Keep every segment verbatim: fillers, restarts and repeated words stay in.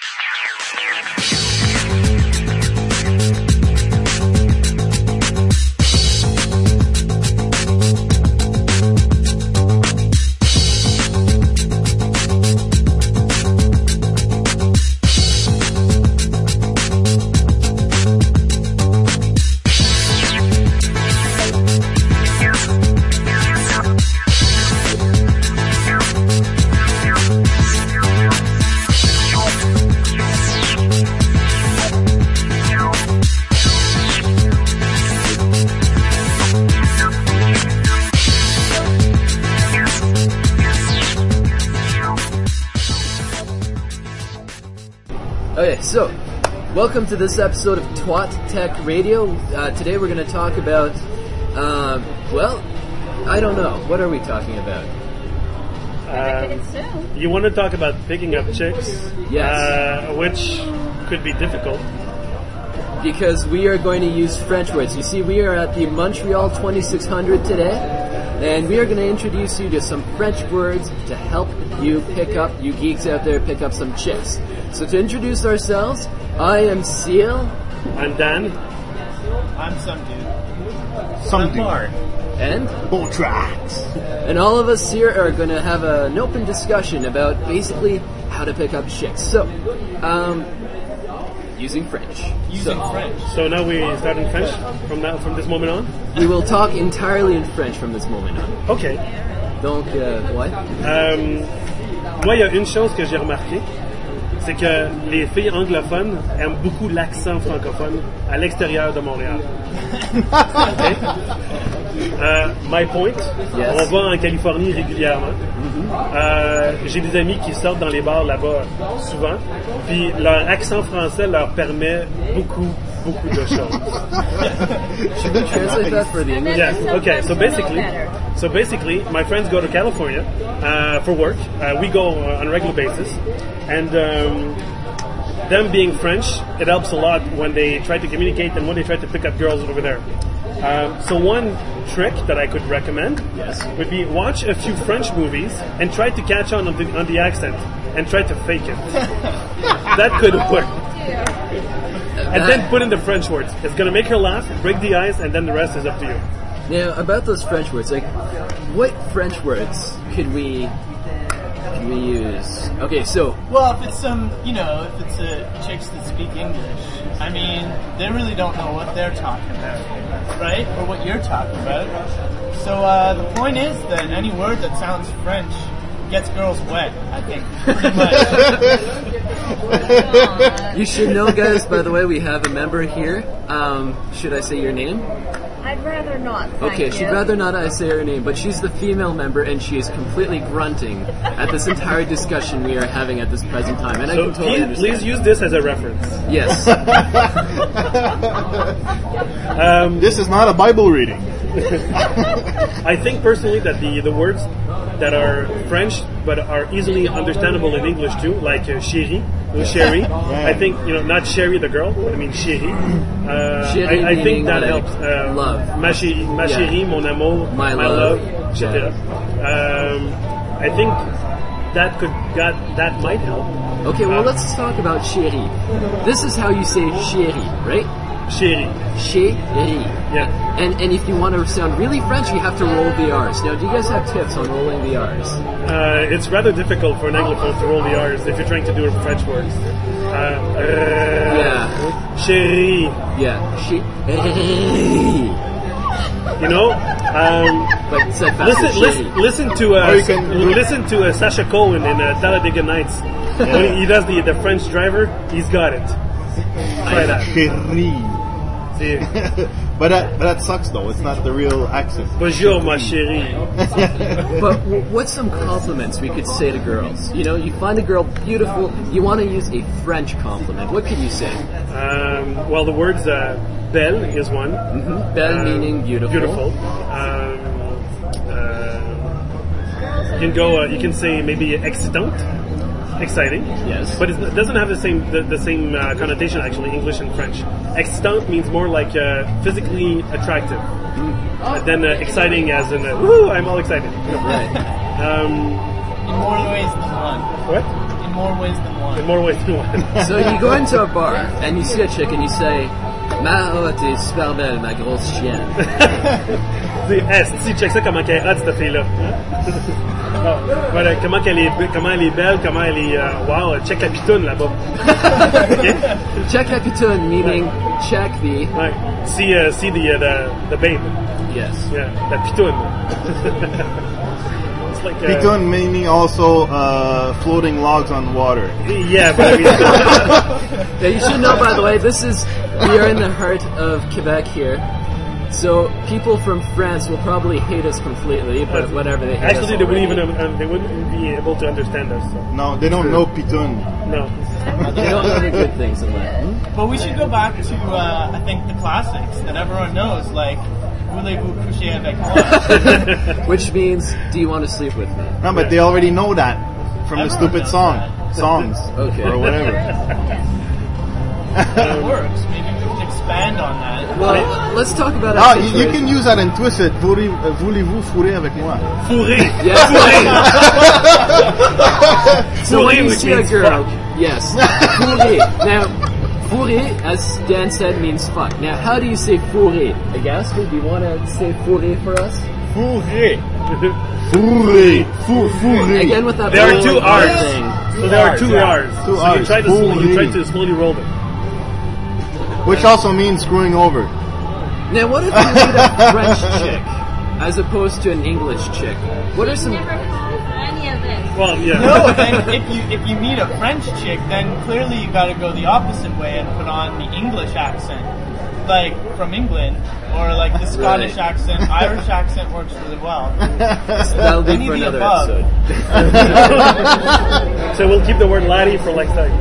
Okay, so, welcome to this episode of Twat Tech Radio. Uh, today we're going to talk about, um, well, I don't know. What are we talking about? Um, you want to talk about picking up chicks? Yes. Uh, which could be difficult. Because we are going to use French words. You see, we are at the Montreal twenty-six hundred today, and we are going to introduce you to some French words to help you pick up, you geeks out there, pick up some chicks. So to introduce ourselves, I am Seal. I'm Dan. I'm some dude. Some I'm dude. Mark. And? Botrax. And all of us here are going to have a, an open discussion about basically how to pick up chicks. So, um, using French. Using so, French. So now we start in French from now, from this moment on? We will talk entirely in French from this moment on. Okay. Donc, euh, ouais. Euh, moi, il y a une chose que j'ai remarqué, c'est que les filles anglophones aiment beaucoup l'accent francophone à l'extérieur de Montréal. Okay? Uh, my point, yes. On va en Californie régulièrement. Mm-hmm. euh, j'ai des amis qui sortent dans les bars là-bas souvent, puis leur accent français leur permet beaucoup, beaucoup de choses. Should we translate that for the English? Yes. Okay. So basically, so basically, my friends go to California uh, for work. Uh, we go uh, on a regular basis, and um, them being French, it helps a lot when they try to communicate and when they try to pick up girls over there. Um, so one trick that I could recommend yes. would be watch a few French movies and try to catch on on the, on the accent and try to fake it. That could work. And then put in the French words. It's going to make her laugh, break the ice, and then the rest is up to you. Now, about those French words, like, what French words could we could we use? Okay, so... Well, if it's some, you know, if it's uh, chicks that speak English, I mean, they really don't know what they're talking about, right? Or what you're talking about. So uh, the point is that any word that sounds French gets girls wet, I think, pretty much. You should know, guys, by the way, we have a member here. Um, should I say your name? I'd rather not, thank Okay, you. she'd rather not I say her name, but she's the female member, and she is completely grunting at this entire discussion we are having at this present time. And I So can totally please, understand. please use this as a reference. Yes. um, This is not a Bible reading. I think personally that the, the words that are French but are easily understandable in English too, like uh, chérie or chérie. Yeah. I think, you know, not Sherry the girl, but I mean chérie. Uh, Chérie I, I meaning think that like helps. Uh, love. Ma chérie, ma Yeah. chérie, mon amour, My my, love. love, et cetera. Um, I think that could that that might help. Okay, well, Um, let's talk about chérie. This is how you say chérie, right? Chérie. Chérie. Yeah. And and if you want to sound really French, you have to roll the R's. Now, do you guys have tips on rolling the R's? Uh, it's rather difficult for an Anglophone to roll the R's if you're trying to do a French word. Uh, uh, Yeah. Chérie. Yeah. Chérie. You know? Um, But said faster, listen, listen, chérie. listen to uh, Or you can- listen to uh, Sacha Cohen in uh, Talladega Nights. When he does the, the French driver, he's got it. Try that. Chérie. See. But that, but that sucks though. It's not the real accent. Bonjour, ma chérie. But w- what's some compliments we could say to girls? You know, you find a girl beautiful, you want to use a French compliment. What could you say? Um, well, the words uh, belle is one. Mm-hmm. Belle Um, meaning beautiful. Beautiful. Um, uh, you can go. Uh, you can say maybe excitant, exciting. Yes. But it doesn't have the same the, the same uh, connotation actually. English and French. Excitant means more like uh, physically attractive. Uh, than uh, exciting as in uh, woo, I'm all excited. Right. Um, In more ways than one. what? In more ways than one. In more ways than one. So you go into a bar and you see a chick and you say, "Ma oh, t'es super belle, ma grosse chienne." C'est, hey, si, check ça comment qu'elle est hot, cette fille-là. Oh, voilà, comment qu'elle est, comment elle est belle, comment elle est, uh, wow, check la pitoune là-bas. Okay? Check la pitoune, meaning check the... Ouais. See, uh, see the, uh, the, the babe. Yes. Yeah, la pitoune. It's like, uh, Pitoun meaning also uh, floating logs on water. Yeah, but I mean... Yeah, you should know, by the way, this is... We are in the heart of Quebec here. So people from France will probably hate us completely, but whatever, they hate Actually, us they wouldn't already. even um, they wouldn't be able to understand us. So. No, they don't know Pitoun. No. They don't know the good things in life. But we should go back to, uh, I think, the classics that everyone knows, like, voulez-vous coucher avec moi? Which means, do you want to sleep with me? No, but they already know that from the Everyone stupid knows song, that. songs, Okay. or whatever. That works. Maybe we can expand on that. Well, let's talk about Ah, our you, you situation. can use that in Twisted. Voulez- uh, Voulez-vous fourrer avec moi? Fourré. Yes. So when Fourré, you which see a means girl, fuck. yes, fourré. Now, fourré, as Dan said, means fuck. Now, how do you say fourré? Agasper, do you want to say fourré for us? Fourré. Fourré. Four, fourré. Again with that There are rolling two R R's. thing. So there are two R's. Two So you R's. try to slowly, you Fourré. try to slowly roll them. Which also means screwing over. Now, what if you meet a French chick as opposed to an English chick? What are some... Never fallen for any of this. Well, yeah. No, then if you if you meet a French chick, then clearly you got to go the opposite way and put on the English accent, like from England, or like the Scottish Right. accent. Irish accent works really well. That'll be Any for of the another above. episode. So we'll keep the word laddie for next time.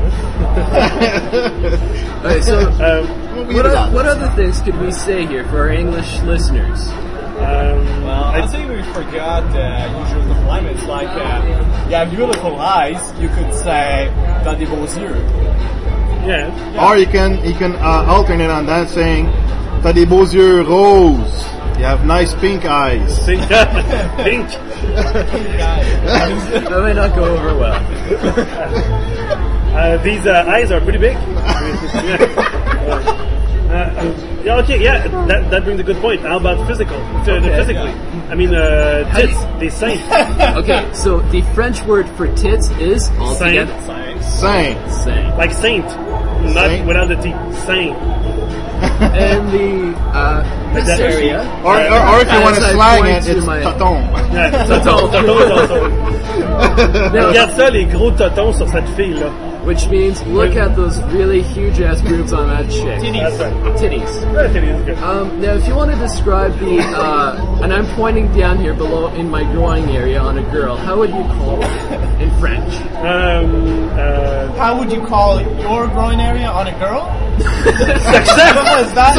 Okay, so Um, what, are, what other things could we say here for our English listeners? um, Well, I I, think we forgot uh, usual compliments like, uh, you have beautiful eyes, you could say, t'as des beaux yeux. yeah. Or you can you can uh, alternate on that saying, "T'as des beaux yeux roses. You have nice pink eyes." Pink. Pink. That may not go over well. Uh, these uh, eyes are pretty big. Uh, yeah, okay, yeah, that, that brings a good point. How about physical? So, Okay. physically. I mean, uh, How do tits, you- they saint. Okay, so the French word for tits is altogether... Saint. Saint. Like saint. Not Saint? without the T. Saint. And the, uh, this That- area... Or, or, or if you As want to I slang point it, to it's my- taton. Yeah, toton. Toton is also. Now, Regarde ça, les gros totons sur cette fille-là. which means, look at those really huge-ass boobs on that chick. That's right. Titties. Yeah, titties is good. Um, now, if you want to describe the, uh, and I'm pointing down here below in my groin area on a girl, how would you call it in French? Um, uh, How would you call your groin area on a girl? success! What was that?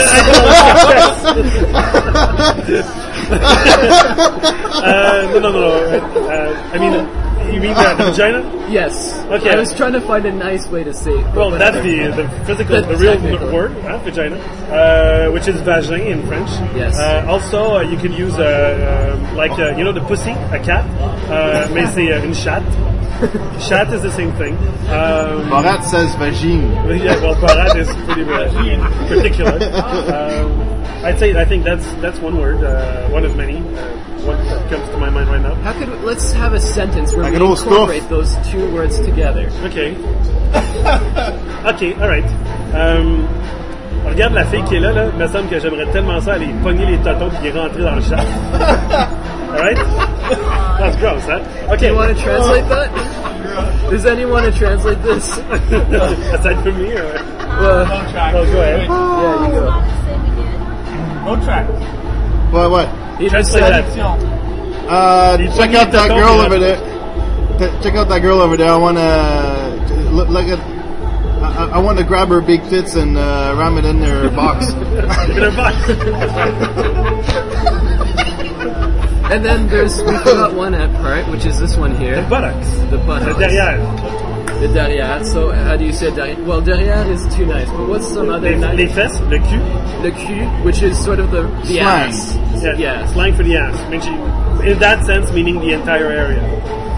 uh, no, no, no, no. Uh, I mean, you mean uh, the vagina? Yes. Okay. I was trying to find a nice way to say it. but Well, that's whatever. the the physical, The the real technical. word, huh, vagina, uh, which is vagin in French. Yes. Uh, also, uh, you could use uh, uh, like uh, you know the pussy, a cat, uh, mais c'est uh, une chatte. Chat is the same thing. Um, Borat says vagine. yeah, well, Barat is pretty uh, particular. Um, I'd say I think that's that's one word, uh, one of many. Uh, one that comes to my mind right now. How could we, let's have a sentence where Like we an old incorporate stuff. those two words together. Okay. Okay, alright. Um, regarde la fille qui est là, là. Il me semble que j'aimerais tellement ça aller pogner les totons puis les rentrer dans le chat. Alright? That's gross, huh? Do Okay. you want to translate that? Does anyone want to translate this? Aside from me, or? Well, No track. Oh, go ahead. yeah, you go. No track. What? What? He just Translate said, that. Uh, You check put out me that taton girl in over that. there. T- check out that girl over there. I wanna look, look at. I, I want to grab her big tits and uh, ram it in her box. In her box. and then there's, we forgot one part, which is this one here. The buttocks. The The buttocks. derrière. The derrière. So how do you say derrière? Well, derrière is too nice, but what's some other Les, nice? les fesses, le cul. The cul, which is sort of the, the Slang. ass. Yeah, Yeah. slang for the ass. Means you- in that sense, meaning the entire area.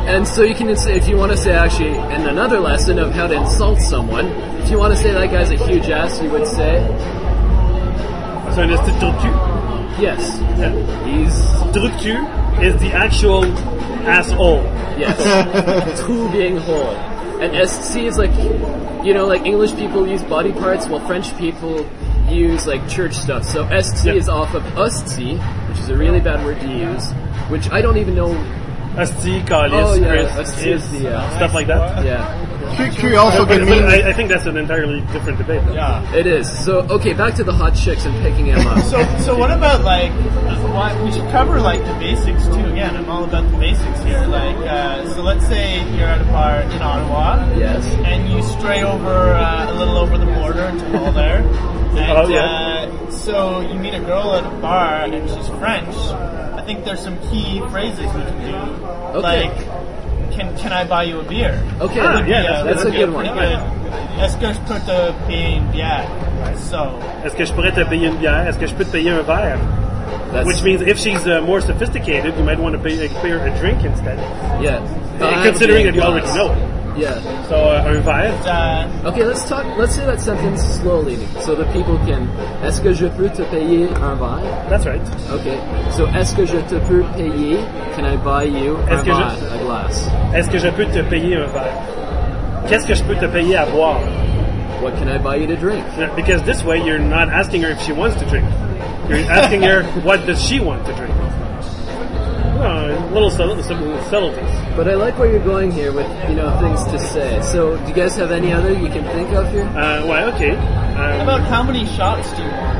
And so you can say, if you want to say actually, and another lesson of how to insult someone, if you want to say that guy's a huge ass, you would say, C'est un esti de trou de cul. yes, Yeah. he's, Trou de cul is the actual asshole. yes, trou being whole. And S C is like, you know, like English people use body parts, while French people use like church stuff. So S T Yeah. is off of usty, which is a really bad word to use, which I don't even know. Asti, Kalis, Oh, yeah, Chris, asti is the, uh, stuff like that. Yeah, True, true also But, can but mean. I, I think that's an entirely different debate. Though. Yeah. it is. So, okay, back to the hot chicks and picking them up. So, so what about like? What, we should cover like the basics too. Again, I'm all about the basics here. Like, uh, so let's say you're at a bar in Ottawa, Yes. and you stray over uh, a little over the border into Hull there, and Oh, yeah. uh, so you meet a girl at a bar and she's French. I think there's some key phrases we can do, Okay. like, "Can can I buy you a beer?" Okay, Ah, Would be yeah, a- that's- that's a would be good one. pretty good- Est-ce que je peux te payer une bière? So. Est-ce que je pourrais te payer une bière? Est-ce que je peux te payer un verre? That's, Which means if she's uh, more sophisticated, you might want to pay, pay her a drink instead. yeah. Uh, considering that you already know it. Yeah. So uh, un verre. Uh, Okay, let's talk. Let's say that sentence slowly, so that people can. Est-ce que je peux te payer un verre? That's right. Okay. So, est-ce que je te peux payer? Can I buy you un Est-ce que je- verre, a glass? Est-ce que je peux te payer un verre? Qu'est-ce que je peux te payer à boire? What can I buy you to drink? Yeah, because this way you're not asking her if she wants to drink. You're asking her what does she want to drink. Uh, little subtle, subtle subtleties. But I like where you're going here with, you know, things to say. So, do you guys have any other you can think of here? Uh, well, okay. Um, about how many shots do you want?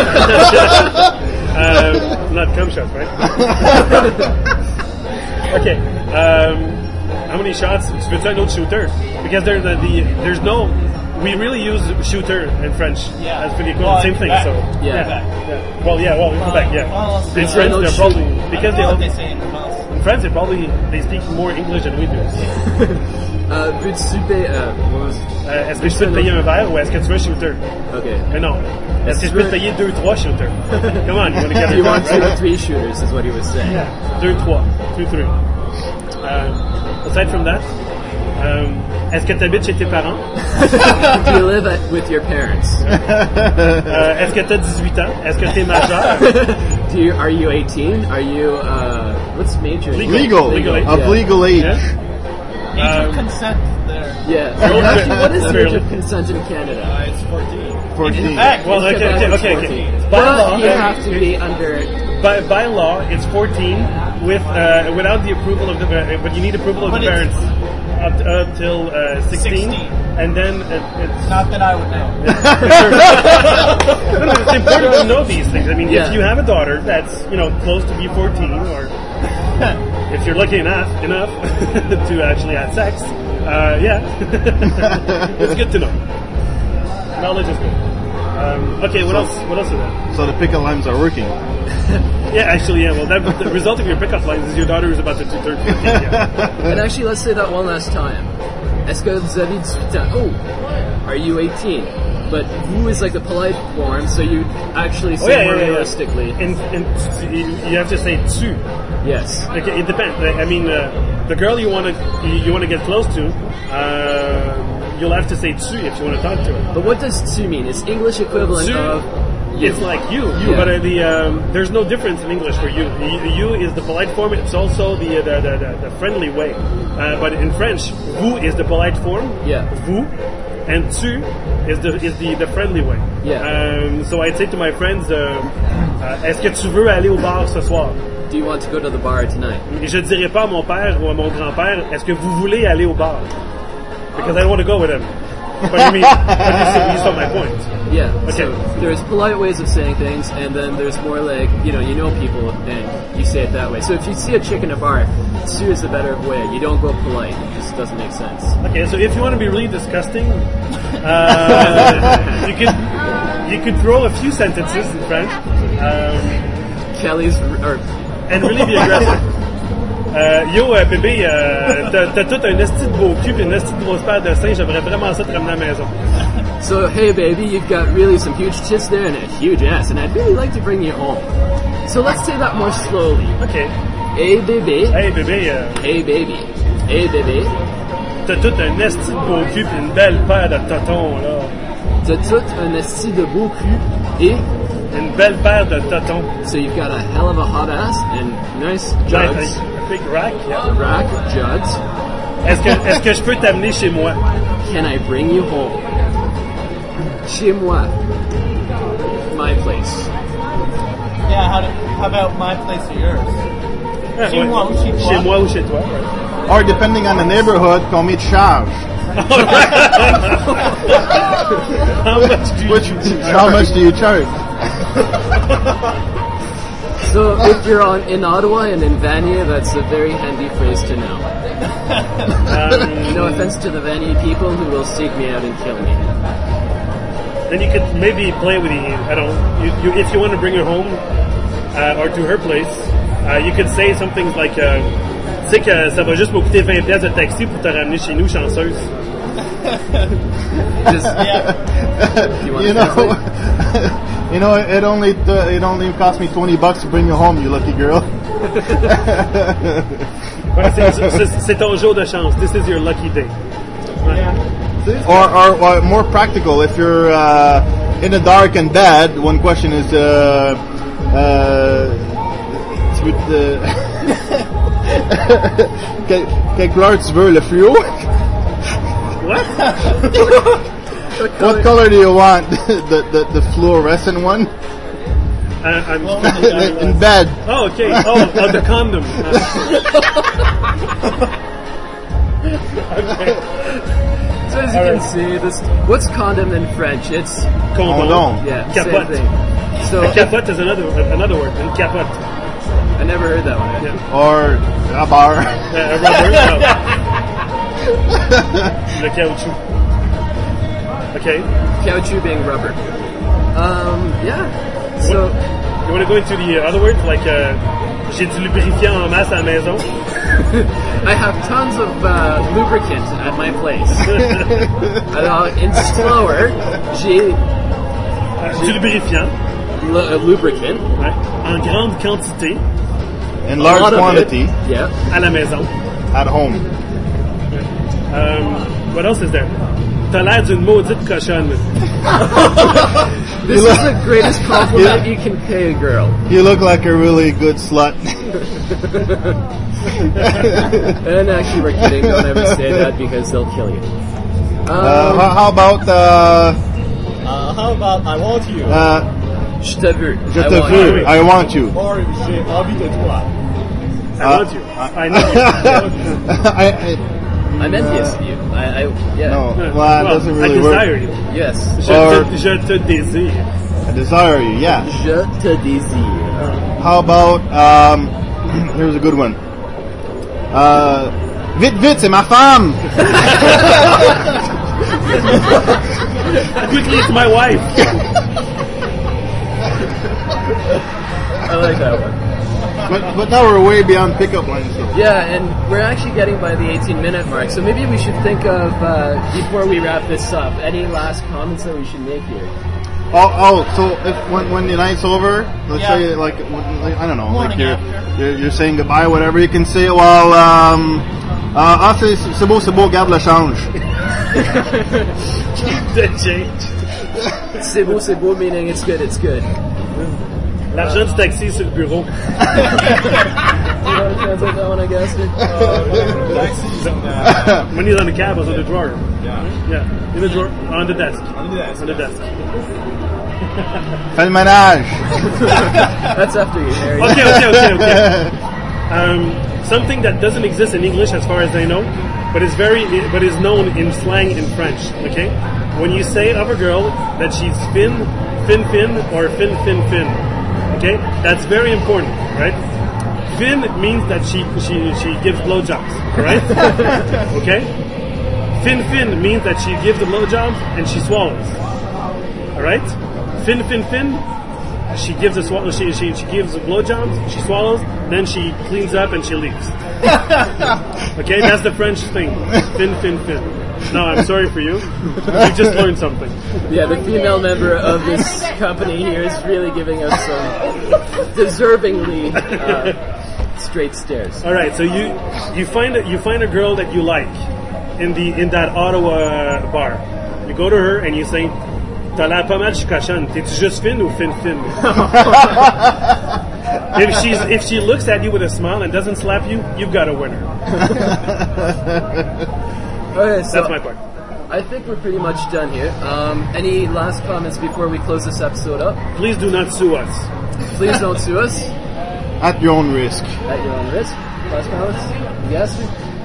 uh, not cum shots, right? Okay. Um, how many shots? Tu veux un autre shooter? Because there's the, the there's no. We really use shooter in French. Yeah. As pretty cool. Well, Same thing. Quebec. So Yeah. yeah. Well, yeah. Well, in Quebec, yeah. well, in so- French, no they're probably I because don't they know all, what they say in France. in France they probably they speak more English than we do. Uh, peux-tu payer, uh, what was, Euh, est-ce que je peux te payer un verre ou est-ce que tu veux un shooter? okay. Mais non. Est-ce que je peux te payer deux, trois shooters? Come on, you want to get You it want two or three shooters, is what he was saying. Deux, trois. Two, three. Um, aside from that, um, est-ce que tu habites chez tes parents? Do you live at, with your parents? Euh, est-ce que tu as dix-huit ans? Est-ce que tu es majeur? Do you, are you eighteen? Are you, uh, what's major? Legal. Legal. Legal age. Of Yeah. legal age. Yeah? Age Um, of consent there. Yeah. Oh, Actually, what is the age really? of consent in Canada? Uh, it's fourteen. fourteen. In fact, Well, okay, Quebec okay, is okay, fourteen. okay. By But law, you have to be under. by, by law, it's fourteen with uh, without the approval of the uh, but you need approval of But the it's- parents up, up till uh, sixteen, sixteen. and then it, it's not that I would know. No, no, it's important to know these things. I mean, Yeah. if you have a daughter that's you know close to be fourteen, or if you're lucky enough enough to actually have sex, uh, yeah, it's good to know. Knowledge is good. Um, okay, what So- else? What else is that? So the pickup lines are working. Yeah, actually, yeah. Well, that, the result of your pickup lines is your daughter is about to do thirteen. Yeah. And actually, let's say that one last time. Est-ce que vous avez dix-huit ans? Oh, are you eighteen? But vous is like the polite form, so you actually say Oh, yeah, more yeah, yeah, yeah. realistically. And, and you you have to say tu. Yes. Like, it depends. I mean, uh, the girl you want to you, you want to get close to, uh, you'll have to say tu if you want to talk to her. But what does tu mean? It's English equivalent Tu, of you. it's like you, you Yeah. but uh, the um, there's no difference in English for you. You, you is the polite form. It's also the uh, the, the, the, the friendly way. Uh, but in French, vous is the polite form. Yeah. Vous, and tu is the is the, the friendly way. Yeah. Um, so I'd say to my friends, um, uh, est-ce que tu veux aller au bar ce soir? Do you want to go to the bar tonight? Et je dirais pas à mon père ou à mon grand-père, est-ce que vous voulez aller au bar? Because I don't want to go with him. But you mean, but you see, you saw my point. Yeah. Okay. So there's polite ways of saying things, and then there's more like, you know, you know people, and you say it that way. So if you see a chick in a bar, tu is the better way. You don't go polite. It just doesn't make sense. Okay, so if you want to be really disgusting, uh, you could you could throw a few sentences in French, um, Kelly's, or and really be aggressive. Euh, yo, euh, bébé, euh, t'as, t'as tout un esti de beau cul et une esti de grosse paire de seins, j'aimerais vraiment ça te ramener à la maison. so hey baby, you've got really some huge tits there and a huge ass, and I'd really like to bring you home. So let's say that more slowly. Okay. Hey baby, Hey, bébé, euh, hey baby. Hey bébé. T'as tout un esti de beau cul pis une belle paire de totons, là. T'as tout un esti de beau cul et Une belle paire de totons. so you've got a hell of a hot ass and nice jugs, Nice. A big rack, yeah. rack of jugs. Est-ce que, est-ce que je peux t'amener chez moi? Can I bring you home? Chez moi. My place. Yeah, how, do, how about my place or yours? Ah, Chez ouais. moi ou chez toi? Chez moi ou chez toi? Or depending on the neighborhood, combien de charge? How much do you Which, charge? how much do you charge? So if you're on in Ottawa and in Vanier, that's a very handy phrase to know. Um, No offense to the Vanier people who will seek me out and kill me. then you could maybe play with the, I don't know, you, you, if you want to bring her home, uh, or to her place, uh, you could say some things like, uh, tu sais que ça va juste me coûter vingt piastres de taxi pour te ramener chez nous, chanceuse. Just, Yeah. you want You to know, translate? you know, it only uh, it only cost me twenty bucks to bring you home, you lucky girl. Ouais, c'est, c'est, c'est ton jour de chance. This is your lucky day. Ouais. Or, or, or more practical, if you're uh, in the dark and bad, one question is, uh, uh, it's with the quel, quelle couleur tu veux, le fluo? What? What color do you want? the, the, the fluorescent one? Uh, I'm, In bed. oh, okay. Oh, oh, the condom. Okay. So as you All can right. see, this what's condom in French? It's Condom. Condom. yeah, Capote. same thing. So A capote is another another word. Une capote. I never heard that one. Yeah. Or a bar. Uh, a rubber. No. Le caoutchouc. Okay. Caoutchouc being rubber. Um, yeah. So You want to go into the other words like uh, j'ai du lubrifiant en masse à la maison. I have tons of uh, lubricant at my place. Alors, in slower, j'ai Euh, du lubrifiant, lu- uh, lubricant. ouais, en grande quantité In A large lot of it. quantity Yeah. à la maison. at home. Um, what else is there? T'as l'air d'une maudite cochonne. This You is look- the greatest compliment you can pay a girl. You look like a really good slut. And actually, we're kidding. Don't ever say that because they'll kill you. Uh, Um, how, how about uh, Uh, how about I want you? uh, je te veux. je I te want veux, you. I want you. Or j'ai envie de toi? I want you. I know you. I, I, I'm envious of you. I, I yeah. no, well, Well, that doesn't really I desire work. you. Yes. Je, Or- te, je te désire. I desire you, yeah. Je te désire. How about, um, here's a good one. Uh, vite, vite, c'est ma femme! Quickly, it's my wife. I like that one. But, but now we're way beyond pickup lines, so. Yeah, and we're actually getting by the eighteen minute mark, so maybe we should think of, uh, before we wrap this up, any last comments that we should make here? Oh, oh, so if when, when the night's over, let's Yeah. say like, when- like I don't know, Morning like you're, after. you're you're saying goodbye, whatever. You can say, well, um, uh, ah c'est c'est beau, c'est beau, garde le change. The change. C'est beau, c'est beau, meaning it's good, it's good. L'argent du taxi est sur le bureau. You want to translate that one, I guess? Taxis and uh, Money's on the cab, was on the drawer. yeah, Yeah, in the drawer, on the desk. on the desk. On the desk. Fais le ménage. That's after you're married. Okay, okay, okay, okay. Um, something that doesn't exist in English, as far as I know, but is very, but is known in slang in French. Okay, when you say of a girl that she's fin, fin, fin, or fin, fin, fin. Okay, that's very important, right? Fin means that she she she gives blowjobs, right? Okay. Fin, fin means that she gives the blowjobs and she swallows. All right. Fin, fin, fin. She gives a swallow. She she she gives a blowjobs. She swallows. Then she cleans up and she leaves. Okay, that's the French thing. Fin, fin, fin. No, I'm sorry for you. You just learned something. Yeah, the female member of this company here is really giving us some deservingly uh, straight stairs. All right, so you you find a, you find a girl that you like in the in that Ottawa bar. You go to her and you say, "T'as l'air pas mal chicochonne. T'es-tu juste fine ou fine fine?" If she's if she looks at you with a smile and doesn't slap you, you've got a winner. Okay, so That's my part. I think we're pretty much done here. Um, any last comments before we close this episode up? Please do not sue us. Please don't sue us At your own risk. at your own risk. Last comments? Gaster?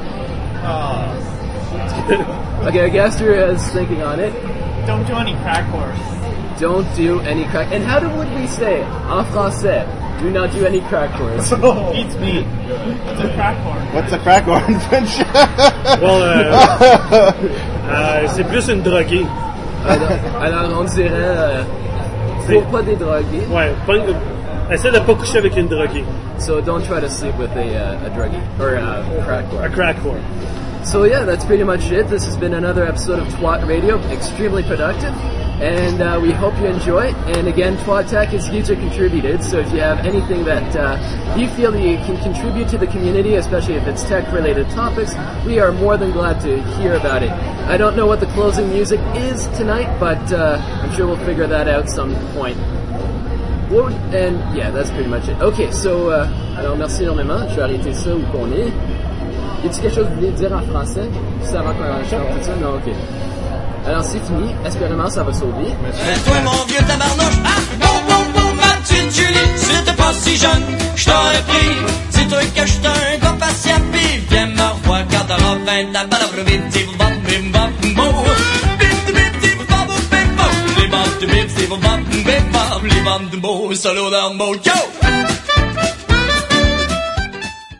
Okay, Gaster is thinking on it. Don't do any crack whores. Don't do any crack. And how do, would we say it? En français. Do not do any crack whores. Beats me. It's a crack whore. What's a crack whore in French? Well, euh, euh, c'est plus une droguée. alors, alors, on dirait... Euh, faut pas des drogués. Ouais, pas, essaie de pas coucher avec une droguée. So don't try to sleep with a, uh, a druggie. Or a crack A whore. crack whore. So yeah, that's pretty much it. This has been another episode of Twat Radio. Extremely productive. And uh, we hope you enjoy it. And again, Twat Tech is user contributed, so if you have anything that uh, you feel that you can contribute to the community, especially if it's tech-related topics, we are more than glad to hear about it. I don't know what the closing music is tonight, but uh, I'm sure we'll figure that out some point. What would- and yeah, that's pretty much it. Okay, so, uh, alors merci énormément. Je vais arrêter ça où qu'on est. Y a-t-il quelque chose que vous voulez dire en français? Juste avant qu'on chante tout ça? Non, ok. Alors c'est fini, espérément ça va sauver. Eh, toi mon vieux tabarnouche, ah, bon, bon, bon, ma petite Julie, c'était pas si jeune, j't'aurais pris, dis-toi que j'étais un gars patient, pis viens me revoir quand t'auras vingt ans, balabre, bim, bim, bam, bim, bam, bim, bim, bim, bim, bam, bim, bam, bim, bam, bim, bim, bam, bim, bam, bim, bam, bim, bam, solo down, yo!